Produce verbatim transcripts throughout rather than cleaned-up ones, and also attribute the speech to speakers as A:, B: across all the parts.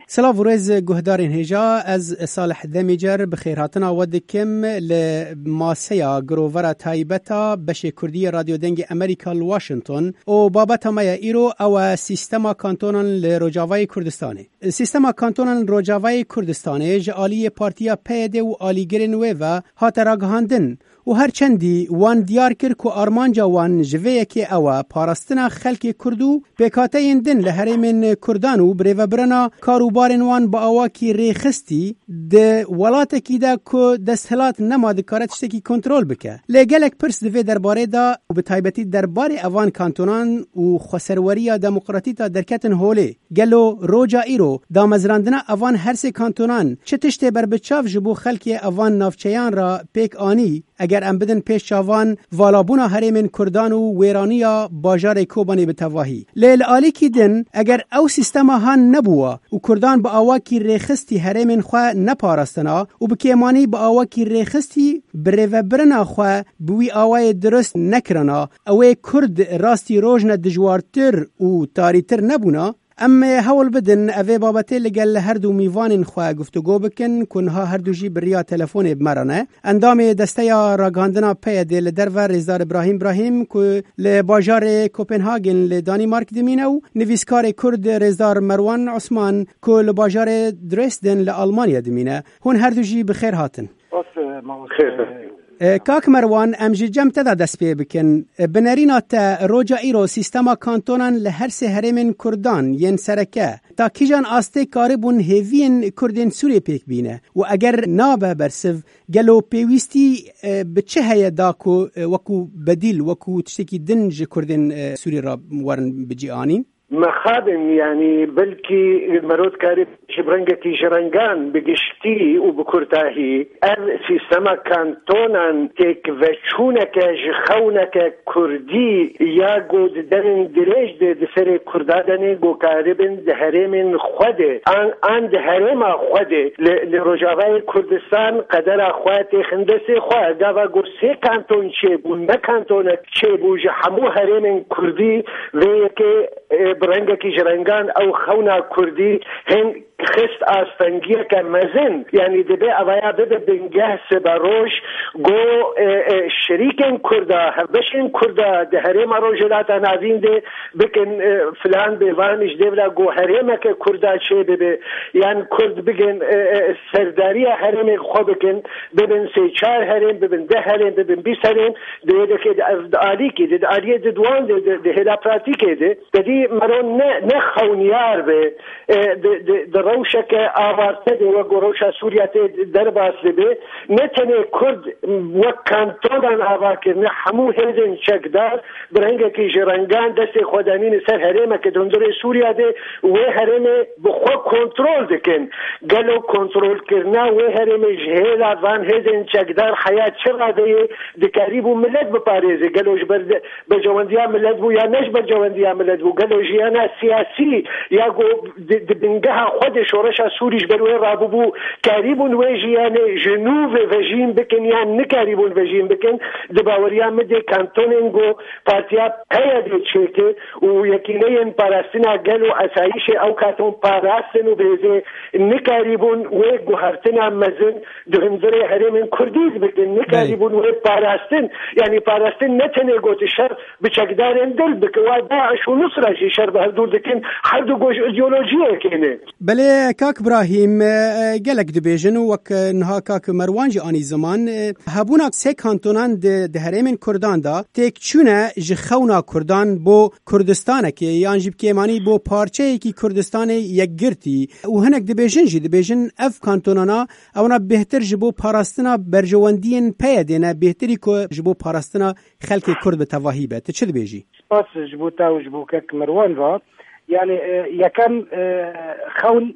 A: سلاف و ریز گهدارین هجا از صالح دمیجر بخیراتنا ودکم لماسیا گروورا تایبتا بشه کردی رادیو دنگ امریکا لواشنطن و بابتا مایا ایرو او سیستما کانتونن لروجاوای کردستانه. سیستما کانتونن روجاوای کردستانه جالی پارتیا پیده و آلیگرین و هات راگهاندن و هر چندی وان دیار کر که آرمانجا وان جوه که او پارستنا خلق کردو بکاته این دن لحرمین کردانو بریو برنا کاروبارن وان با اواکی ریخستی ده ولات کی دا که دستهلات نما دکارت شتکی کنترول بکه. لگلک پرس دوی درباره دا و به تایبتی درباره اوان کانتونان و خسروری دموکراتی تا درکتن هوله. گلو روجا ایرو دا مزراندنا اوان هر سه کانتونان چه تشته بر بچاف جبو خلق اوان نافچیان را پیک آنی اگر ام بدن پیش چاوان والابونا حرمین کردان و ویرانیا باجار کوبانی بتواهی. لیل آلی کی دن اگر او سیستما هان نبوا و کردان با آواکی ریخستی حرمین خواه نپارستنا و بکیمانی با آواکی ریخستی بریو برنا خواه بوی آوای درست نکرنا اوی کرد راستی روژن دجوارتر و تاریتر نبونا اما هول بدن اوی بابته لگل هر دو میوان خواه گفتگو بکن کنها هر دو جی بریا تلفون بمرانه. اندام دسته یا راگاندنا پیده لدر و رزدار ابراهیم ابراهیم که لباجار کوپنهاگن لدانمارک دمینه و نویسکار کرد رزدار مروان عثمان که لباجار درسدن لآلمانیا دمینه. هون هر دو جی بخیر هاتن.
B: خیر.
A: کاک مروان امجی جم تدا دست پی بکن بنرینا تا روجا ایرو سیستما کانتونان لهر سه هرمین کردان ین سرکه تا کیجان آسته کاربون هیوین کردین سوری پیک بینه و اگر نابه برسف گلو پیویستی بچه هیا داکو وکو بدیل وکو تشتکی دنج کردین سوری را ورن بجی آنین؟
B: مخابن يعني بلكي مرود كارب شبرنجتي جرنجان بقشتي وبكرتاهي ار سيستما كانتونان تيك وچونك جخونك كردي ياغو دن دريج د سر كردادن گو كاربن دهرمن خود ان ان دهرما خود لروجاوي كردستان قدر اخوات خندسي خو غاوا گرسي كانتون چه بو نه كانتون چه بو جحمو هرمن كردي ويكي برنگکی جرنگان او خونا کردی هن خست آستنگیه که مزن یعنی دبه اوایا بده بنگه سباروش گو شریکن کرده هفدشن کرده ده هرم روجلات نازین ده بکن فلان بیوانش دولا گو هرمه که کرده چه ببه یعنی کرد بگن سرداری هرم خو بکن ببن سی چار هرم ببن ده هرم ببن بیس هرم ده ده که ده آلی که ده آلیه ده دوان ده ده هلا پراتیکه ده ده دی مرون نه خونیار به ده روشك آوارته و گروش سوریت در باسته به نتنه کرد وکانتونان آوارکر نه همو هزن چکدار برهنگه که جرنگان دست خودانین سر هرمه که دندر سوریا ده و هرمه بخوا کنترول دکن گلو کنترول کرنا و هرمه جهیلا وان هزن چکدار حیات چرا ده دکاریب و ملت بپاریزه گلوش بر بجواندیا ملت بو یا نش بجواندیا ملت بو گلو جیانا سیاسی یا گو دبنگه خود شورش سوریش بروی رابو کاریبون ویجیان جنوب وجین بکن یا نکاریبون وجین بکن دباوریا مده کانتوننگو پارتیا پیاده چیکه و یکینه پاراستنا گلو اسایش او کاتون پاراستن و بیزه نکاریبون و گوهرتنا مزن دهنزره هرمین کردیز بکن نکاریبون و پاراستن یعنی پاراستن نتنه گوت شر بچکدارن دل بکن و داعش و نصرشی شر به دور دکن هر دو گوش ایدئولوژیه کنه
A: بله کاک ابراهیم گلک دبیجن وک نها کاک مروان جی آنی زمان هبونا سه کانتونان ده هرمین کردان دا تک چونه جخونا کردان بو کردستانه که یعنی جب کیمانی بو پارچه یکی کردستان یک گرتی و هنک دبیجن جی دبیجن اف کانتونانا اونا بهتر جبو پاراستنا برجواندین پیدینه بهتری که جبو پاراستنا خلق کرد به تواهی به چه دبیجی؟
C: پس جبو تا جبو کاک مروان و يعني يكن خون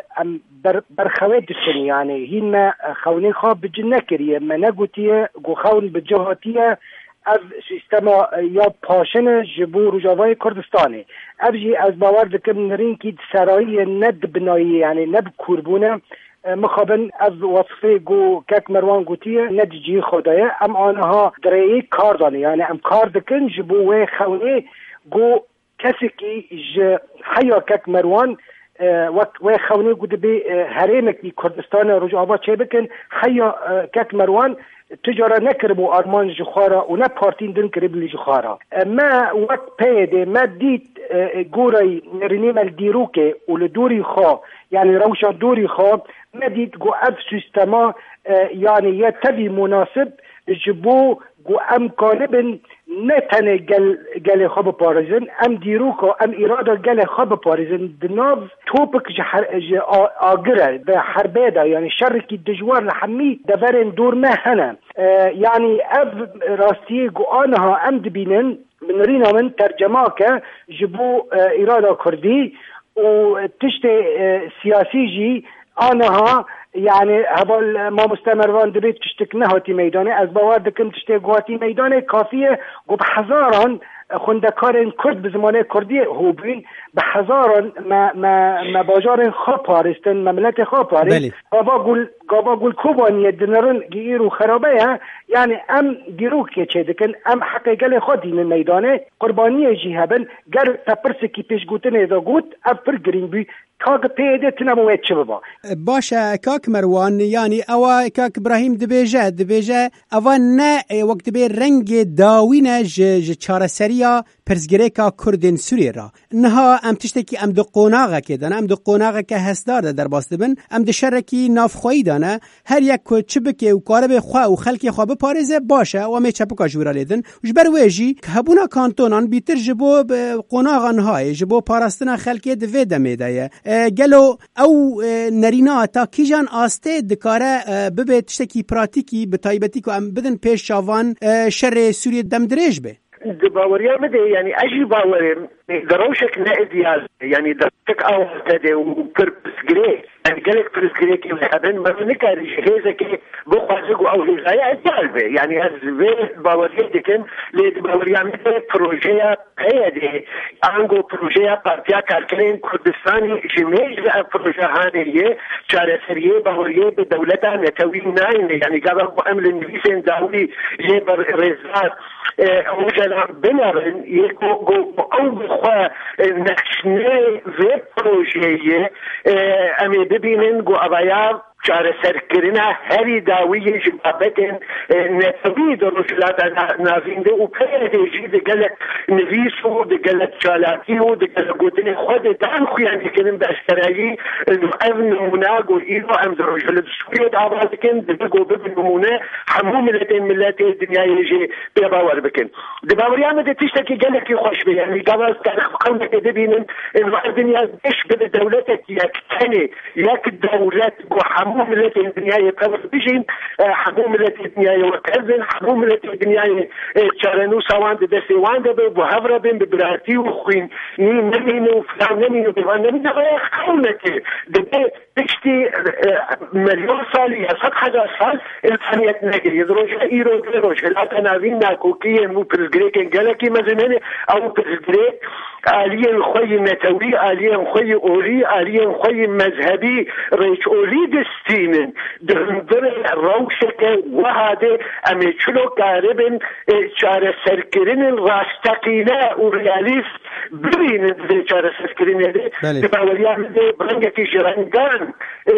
C: برخوات السنة يعني هنا خونين خاب بجنكرية ما نقولتيه جو خون بجهاتيه از سیستما یا پاشن جبو رجاوای کردستانه ابجی از باور دکم نرین که سرایی ند بنایی یعنی نب کوربونه مخابن از وصفه گو کک مروان گوتیه ندجی خدایه ام آنها دریه کار دانه یعنی ام کار دکن جبو خونه گو کسی که حیا کک مروان وقت وخوني قد بي هريمك بي كردستان رجعبات شي بكن حيا كاك مروان تجارة نكربو أرمان جخارة ونا بارتين دن كرب لي جخارة ما وقت بيدي ما ديت قوري نرنيم الديروكي ولدوري خا يعني روشا دوري خا ما ديت قو أب سيستما يعني يتبي مناسب جبو قو أم كالبن نتنه گل گل خواب پارزن ام دیروکا ام ایرادا گل خواب پارزن دناف توپک جه آگره به حربه دا یعنی شرکی دجوار لحمی دورن دور نه هنه يعني أب راستي قوانها أمد بينن من رينا من ترجمة ك جبو إرادة كردي وتشتي سياسي جي أنها يعني هبال ما مستمران دبيت تشتكنها تي ميدانه از باور دكم تشتي قواتي ميدانه كافية قب حزاران خندکارن کرد به زمانه کردی هو بین به هزاران ما ما ما باجارن خواب پارستن مملکت خواب پارست گابا گل گابا گل کوبانی دنرن گیرو خرابه ها یعنی ام دیرو که چه دکن ام حقیقت خودی من میدانه قربانی جهبن گر تپرس کی پیش گوتن دا گوت افر گرین بی کاک پیده تنمو چه بابا
A: باشه کاک مروان یعنی اوا کاک ابراهیم دبیجه دبیجه اوا نه وقت به رنگ داوینه ج ج چاره سریا پرزگریکا کردن سوریه را نها ام تشتکی ام دو قوناغه که دانه ام دو قوناغه که هستار ده در باست بن ام ده شرکی نافخوایی دانه هر یک که چبکه و کارب خواه و خلکی خواه بپارزه باشه و می چپکا جورا لیدن وش برویجی که هبونا کانتونان بیتر جبو قوناغان های جبو پارستنا خلکی دوی دمیده گلو او نرینا تا کیجان آسته دکاره ببه تشتکی پراتیکی بتایبتی که ام بدن پیش شاوان شر سوریه دم دریج به
B: باوريا مدي يعني اجي باوري دروشك ناديال يعني دروشك او تدي وبرسجري يعني قالك برسجري كي هذن ما نكاري جهازه كي بوخازو او غايه ادالبه يعني از باوريا دكن لي باوريا مدي بروجيا قيادي انغو بروجيا بارتيا كاركلين كردستاني جميج بروجيا هانيه شارسريه باوريا بدولتها نتوي ناين يعني قبل امل النبيسين داوي يبر رزات وجل بنرن يكو او بخوا نشنه في بروجيه امي ببینن گو ابایا چاره سرکرنا هری داوی جبابتن نتوی درشلات نازنده و پیدیجی دگلت نویسو دگلت چالاتی و دگلت گوتن خود دان خویان کنن باشترایی ام نموناگو ایرو ام درشلات سوریت آواز کن دگو ببین نمونه همو ملتین ملت دنیای جی بیباور بکن دباوری آمده تشتکی گلکی خوش بی یعنی گواز تاریخ قومت دبینن این دنیا دش بده دولتت یک تنی یک دولت گو همو ملت الدنيا قبل بيجين همو ملت الدنيا وكذن همو ملت الدنيا تشارنو سوان دسي وان ده بهفره بين ببراتي وخوين ني نمين وفلان نمين وفلان نمين غير قومك ده تشتي مليون سال يا صد حاجه سال الانسانيه نجري يدروش ايرو دروش لا تناوين كوكيه مو برجريك جالكي مزنه او برجريك آلية خوي نتوي آلية خوي أوري آلية خوي مذهبي ريش أوري دستينن دهندر روشك وهذا أميشلو قاربن شار سركرين الراستقينة ورياليست برين شار سركرين دباوليا مدي برنجة جرنجان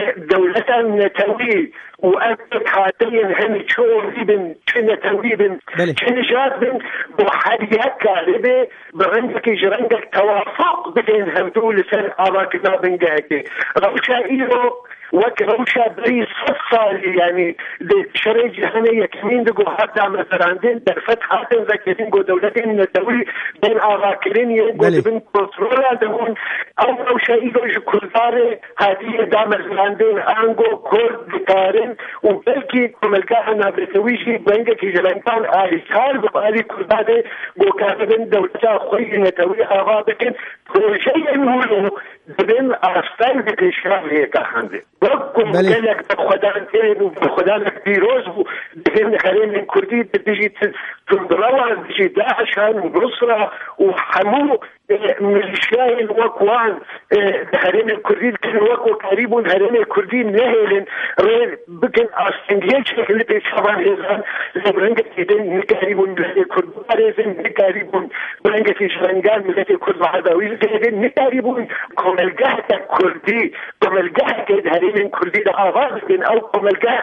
B: دولة نتوي وأنتك هاتين هم شوري بن نتوي بن شنجات بن بوحديات قاربة برنجة جرنجان توافق بين همدول لسان أراكنا بنجاكي روشا إيرو وكروشا بري صفصالي يعني شري جهنية كمين دقو حتى مثلا دين درفت حاتم ذاكرين قو دولتين نتوي بين أراكلين يقو بين كنترولا دقون أو روشا إيرو جكولداري هذه دام الزلاندين أنقو كورد بكارين وبلكي كمالكاهنا بتويشي بنجاكي جلانتان آلي سال وآلي كولداري قو كاربين دولتا خوي نتوي أغابكين شيء يقولوا بين أرسال بكشاف هيك خندي بقوم قالك بخدان تين وبخدان بيروز بين خلين من كردي بتجي تندروا بتجي داعش وبنصرة وحمو ميليشياي وكوان هرم الكردي كان وكو قريب هرم الكردي نهلن بكن استنجيل شكل بيشابان هزان لبرنجة تدين نكاريب ملت الكرد بارزن نكاريب برنجة شرنجان ملت الكرد عدوي تدين نكاريب كملجاه الكردي كملجاه هرم الكردي ده آغاز بين أو كملجاه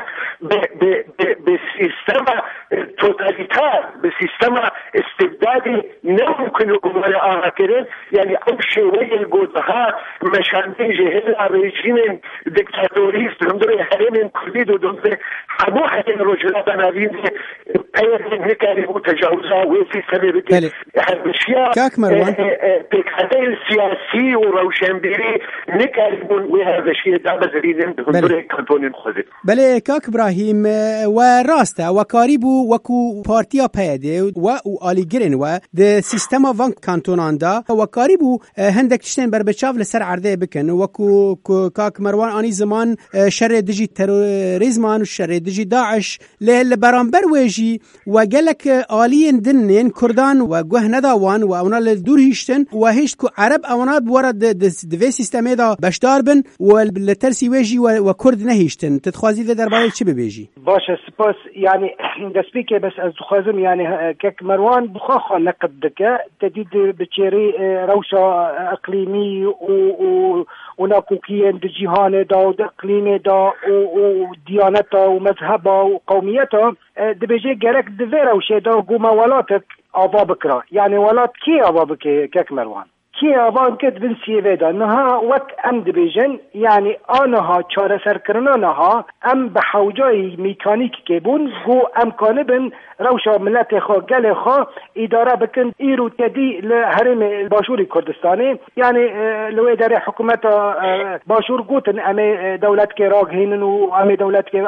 B: بسيستم توتاليتار بسيستم استبدادي نمكن ولا آخرين يعني أمشي ويا الجودها مشان تيجي هلا ريجيم ديكتاتوريست دمدري هرم كردي ودمدري حبوحة الرجلات أنا بين أيضا هكذا متجاوزة وفي سبب الأشياء
A: كاك مروان
B: بكتير سياسي وروشنبيري نكاربون وهذا الشيء دابا زريدين دمدري كانتونين خذ
A: بله كاك إبراهيم وراسته وكاريبو وكو بارتيا بيده و آليجرين و ده سيستما وان كانتونان دا وكاريبو هندك تشتين بربشاف لسر عرضه بكن وكو كاك مروان آني زمان شر دجي تيروريزمان وشر دجي داعش لبرانبر ويجي وقالك آليين دنين كردان وقوه نداوان واونا لدور هيشتن وهيشت كو عرب اونا بورد دوی سيستمي دا بشدار بن ولترسي ويجي وكرد نهيشتن تتخوازي ده درباره چه ببيجي
C: باشا سپاس يعني دسبيك بس از خازم يعني كاك مروان بخاخا نقد دكا تديد بتشيري روشة اقليمي و وناكوكيين دي جيهان دا واقليمي دا وديانتا ومذهبا وقوميتا دي بيجي جارك دي روشة دا وقوما ولاتك آبا بكرا يعني ولات كي آبا بكي كاك مروان كي آبا انكت بن سيفيدا انها وك ام دبيجن يعني آنها چاره سرکرنانها ام بحوجای میکانیک که بون گو امکانه بن روشا ملت خوا گل خوا اداره بکن ایرو تدی لحرم باشوری کردستانی يعني لو اداره حکومت باشور گوتن ام دولت که راگ هینن و ام دولت که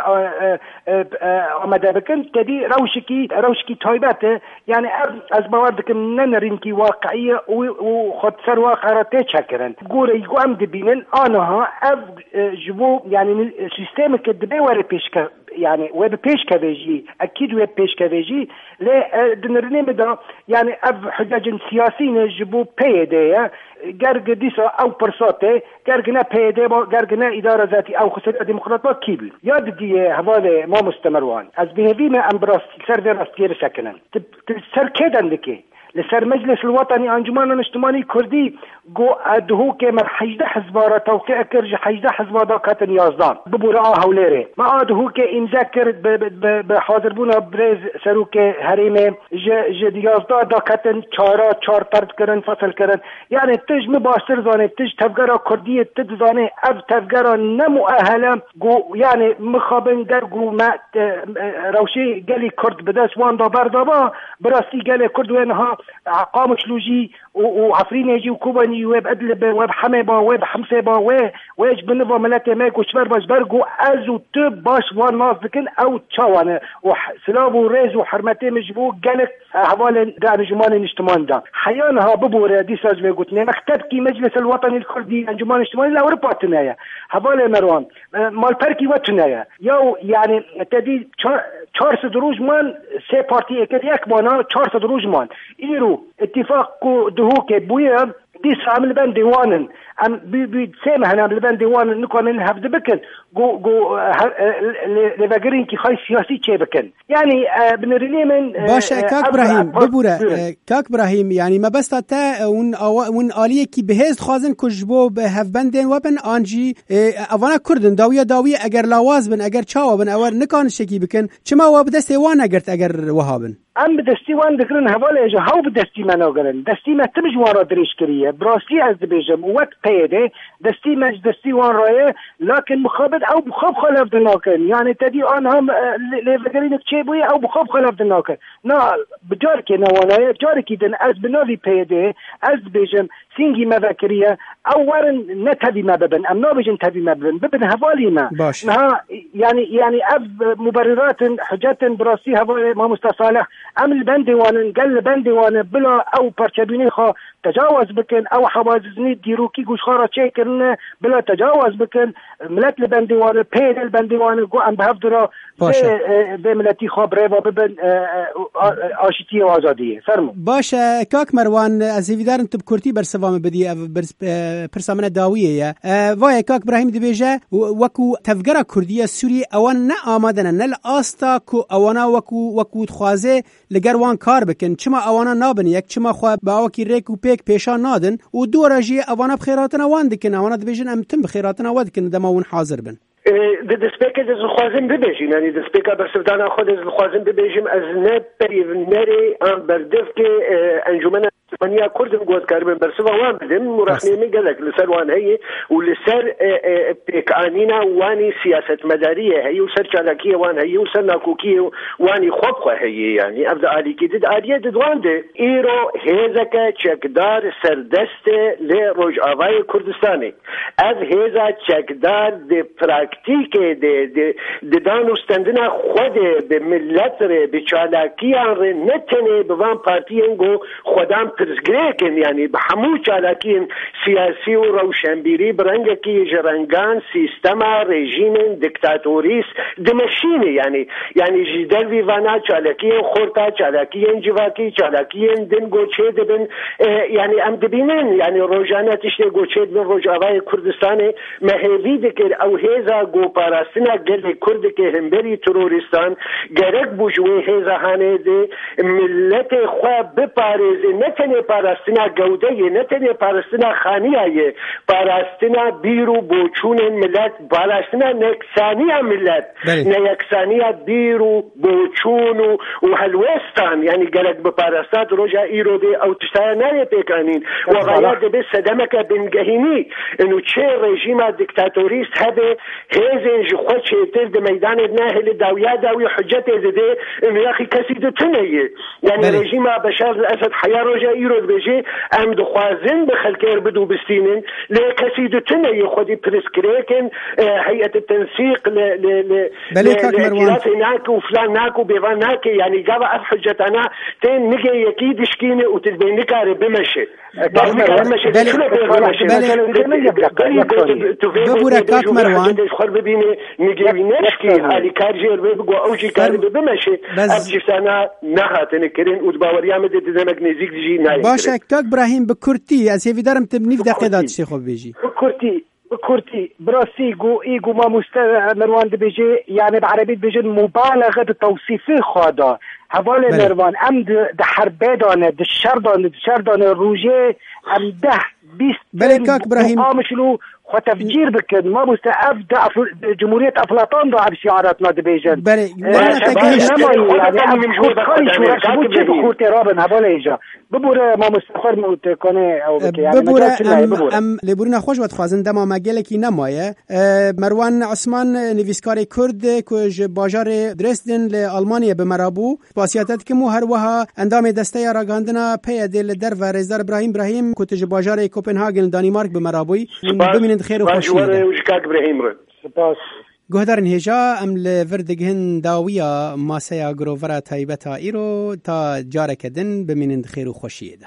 C: آمده بکن تدی روشکی روشکی تایبت يعني از باور دکم ننرین کی واقعیه و خود سر واقع را تشکرن گوره یگو ام دبینن آنها اف جبو يعني سيستم كدبي ورا بيشكا يعني ويب بيشكا بيجي اكيد ويب بيشكا بيجي لا دنرني بدا يعني اف حجاج سياسيين جبو بيديا جرج ديسا او برساته جرجنا بيدي جرجنا اداره ذاتي او خصوصيه ديمقراطيه كيبل ياد دي هذا ما مستمروان از بهبينا امبراس سيرفر استير سكنن سر كدن دكي لسر مجلس الوطني انجمان الاجتماعي كردي جو ادهو که مر حجده حزبارا توقيع کرج حجده حزبارا کتن یازدان ببورا هوليره ما ادهو که امضا کرد به حاضر بونا برز سروک حریم ج یازده دا کتن چارا چار طرد کرن فصل کرن يعني تج مباشر زانه تج تفگرا کردی تج زانه اف تفگرا نمؤهله جو يعني مخابن در جو ما روشي گلی کرد بدس وان دا بردابا براستی گلی کرد وینها عقامش لوجي وعفرين يجي وكوباني ويب أدلب ويب حميبا ويب حمسيبا ويب ويج بنفا ملاتي ماك وشبر باش برقو أزو تب باش وان نازدكن أو تشاوانا وسلاب وريز وحرمتي مجبو قالك حوالي دعنا جمان الاجتماعي دا حيانها ببورة دي ساج ميقوتني مكتبكي مجلس الوطني الكردي انجمان الاجتماعي لا وربا تنايا حوالي مروان مال بركي واتنايا يو يعني تدي چهار دروج مان سه پارتی اکد یک بانا چهار دروج مان ایرو اتفاق کو دهو که بویا دیس عمل بند دیوانن ام بي بي سامح انا بالبند ديوان نكون نهبد بكن جو جو لفاجرين كي خاي سياسي تشي بكن يعني بنريني من
A: باشا كاك ابراهيم ببوره كاك ابراهيم يعني ما بس تا ون ون آليه كي بهز خازن كجبو بهف بندن وبن انجي اوانا كردن داويه داويه اگر لاواز بن اگر چاو بن اور نكان شكي بكن چما و بدسي وان اگر اگر وهابن
C: ام بدستی وان دکرن حواله جا هاو بدستی منو گرن دستی ما تمج وان را دریش کریه براستی از بیجم وقت پیده دستی مج دستی وان رایه لكن مخابد او بخاب خلاف دناکن يعني تدي آن هم لفگرینک چه بوی او بخاب خلاف دناکن نا بجار که نوانایه جاری که دن از بناوی پیده از بیجم سینگی ما بکریه اول نتبی ما ببن ام نابجن تبی ما ببن ببن هوالی ما
A: باش
C: ها يعني يعني اب مبررات حجات براسي هوالی ما مستصالح ام البندي وان قال بندي وان بلا او برشبيني خا تجاوز بكن او حوازني ديروكي گوش خارا چيكن بلا تجاوز بكن ملت البندي وان بين البندي وان گو ام بهفدرا به ملتی خبره و ببن آشتی و آزادیه فرمو
A: باشه کاک مروان از هیویدار انتو بکورتی برسوام بدی پرسامنه داویه وای کاک ابراهیم دبیجه وکو تفگره کردیه سوری اوان نه آمدنه نل آستا کو اوانا وکو وکو تخوازه لگروان کار بکن چما اوانا نابن یک چما خواه با وکی ریک و پیک پیشان نادن و دو راجی اوانا بخیراتنا وان دکن اوانا دبیجن امتن بخیراتنا وان دکن دماون حاضر بن
B: دەستپێکە دەخوازم ببێژین ینی دەستپێکە بەرسەردانا خۆ دەخوازم ببێژم ئەز نە پەریڤنەرێ ئان بەردەفکێ ئەنجومەنە منیا کوردم گۆتکار بن بەرسەوە وان بدەم مڕاخنێمی گەلک لەسەر وان هەیە و لەسەر پێکانینا وانی سیاسەتمەداریە هەیە و سەر چالاکیە وان هەیە و سەر ناکۆکیە و وانی خۆبخوا هەیە ینی ئەفدا ئالیکی دد ئاریە ددواندێ ئیرۆ هێزەکە چەکدار سەردەستێ لێ ڕۆژئاوای کوردستانی ئەز هێزا چەکدار دێ پراکتیکێ دێ دێ دانوستەندنا خودێ بە ملەت رێ بە چالاکیان رێ نەتەنێ بڤان پارتیەن گۆ خۆدان پرزگرێکن ینی بە هەموو چالاکیین سیاسی و ڕەوشەنبیری برەنگێکی ژەرەنگان سیستەما ڕێژیمن دیکتاتۆریس دمەشینێ ینی ینی ژی دەروی ڤانا چالاکیên خۆرتا چالاکیên civakî چالاکیên din گۆچێ دەبن ینی ئەم دەبینن ینی ڕۆژانە تشتێ گۆچێ دبن ڕۆژئاوای کوردستانê مەهێوی دکرد ئەو هێزا گۆپاراستنا gelê Kurdekê hemberî terorîstan gerek bû ji wê hêza hanê de milletê xwe biparêze ne tenê parastina gewdeyê ne tenê parastina xaniyayê parastina bîr û boçûnên millet parastina neksaniya millet ne yeksaniya bîr û boçûn û û helwestan yani gerek biparasta roja îro bê ew tiştaya nayê pêkanîn wexaya dibe sedemeke bingehînî û çê rejîma diktatûrîst hebe hêzên ji xwe çêtir di meydanê nehêlî dawiya dawî hüccetê dide û yaxî kesî ditineye yani rejîma Beşar el-Esed heya roja îro dibêje em dixwazin bi xelkê bidû bistînin lê kesî ditineye xwedî pirsgirêkin heyetê tensîq li nake û filan nake û bêvan nake yani gava ev hüccetana tên nigê yekî dişkîne û tu dibê nikare bimeşe
A: ببوره کاک مروان
B: خور ببینه نگیوی نشکی حالی کار جیر بگو اوجی کار ببمشه اب چیستانا نخاتنه کرن او باوریام ده دمک نزیک جی نای
A: باشه کاک ابراهیم بکورتی از هیوی دارم تبنیف دقیقه داد شیخو بیجی
C: بکورتی بكورتي براسي جو ايجو ما مست مروان دبيجي يعني بعربي بيجي مبالغه بتوصيفه خدا حواله مروان ام د حربه دانه د شر دانه د شر دانه روجه ام ده بیست
A: بله کاک ابراهیم
C: قامشلو خو تفجير بكن ما مستعف دا جمهوريه افلاطون دا بشعاراتنا دبيجن
A: بله وانا تكهش
C: يعني من جهود خالي شو ركبوا جيب خورتي رابن هباله ايجا ببوره ما مستفر موت کنه او بك يعني
A: ببوره ام ام لبورنا خوش وقت خوازن دما مگلکی نمایه مروان عثمان نویسکار کرد که باجار درسدن لآلمانیا به مرابو واسیاتت که مو هر وها اندام دسته راگاندنا پی دل در و رزدار ابراهیم ابراهیم که باجار کوپنهاگن دانمارک به مرابوی ببینید خیر و خوشی
B: سپاس
A: گهدارن هجا ام لوردگهن داویا ماسیا گروورا تایبتا ایرو تا جارکدن ببینید خیر و خوشی ده